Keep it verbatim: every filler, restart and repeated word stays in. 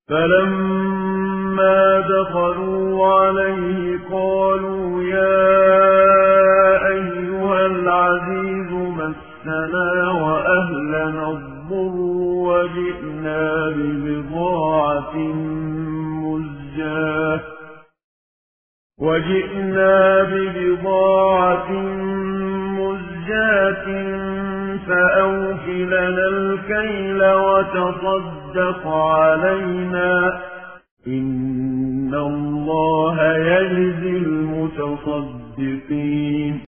فلما دخلوا عليه قالوا يا أيها العزيز مسنا وأهلنا الضر وجئنا ببضاعة مزجاة وجئنا ببضاعة مزجاة فأوف لنا الكيل وتصدق علينا إن الله يجزي المتصدقين